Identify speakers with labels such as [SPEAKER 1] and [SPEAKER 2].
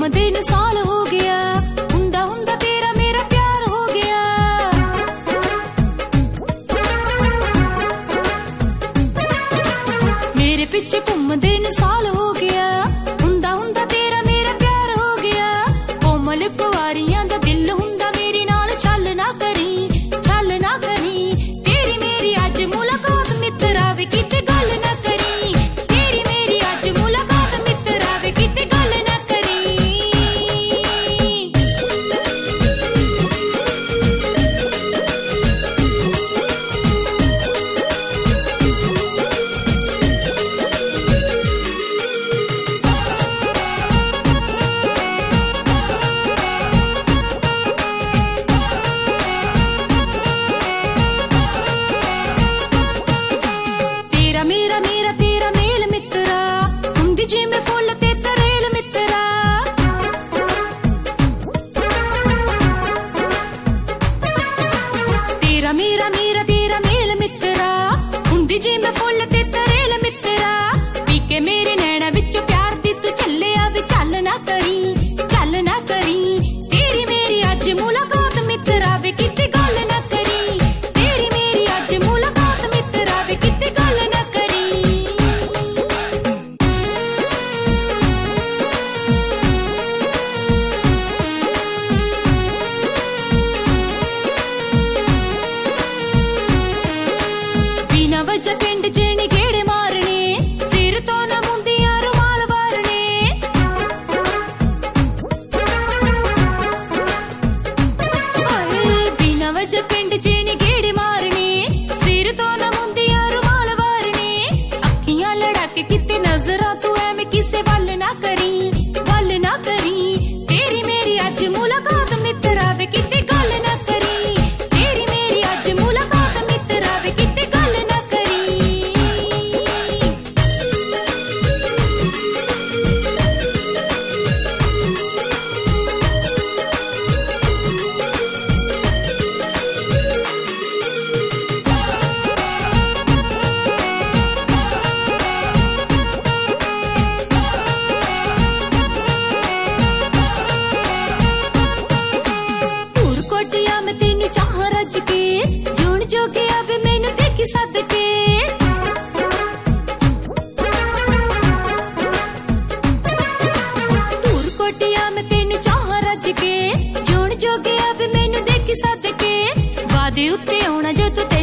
[SPEAKER 1] घूमदे नूं साल हो गया, हुंदा हुंदा तेरा मेरा प्यार हो गया। मेरे पिछे घूमदे नूं साल हो गया, हुंदा हुंदा तेरा मेरा प्यार हो गया। कोमल पवारियां दा दिल हुंदा मेरे नाल, छल ना करी तेरी मेरी अज मुलाकात मित्तरा वे किते गल ना करी। तेरी मेरी अज मुलाकात मित्तरा वे किते गल ना करी। तेरा मेरा मेरा तेरा मेल मित्तरा, हुंदी जिवें फुल ते तरेल मित्तरा। तेरा मेरा मेरा तेरा मेल मित्तरा, हुंदी जिवें फुल ते तरेल मित्तरा। पी के मेरे नैना विचों प्यार दी तू झल्ले आवे, चल ना करी तेरी मेरी अज मुलाकात मित्तरा वे किते गल ना करी। तेरी मेरी अज मुलाकात मित्तरा वे किते गल ना करी। बिना वजह पिंड जेने गेड़े मारने, सिर तो ना मुंदियां रुमाल वारने। ओए बिना वजह पिंड जेने गेड़े मारने, सिर तो ना मुंदियां रुमाल वारने। अखियां लड़ा के किते नजरां तू ऐवें किसे वल ना करी। तेरी मेरी अज मुलाकात मित्तरा वे किते गल ना करी। तेरी मेरी अज मुलाकात मित्तरा वे किते गल ना करी। दूर कोटिया मैं तेनू चाह रज के, जून जोगे अब मैनू देखी सदके। दूर कोटिया मैं तेनू चाह रज के, जून जोगे अब मैनू देखी सदके। वादे उत्ते आउणा जो तू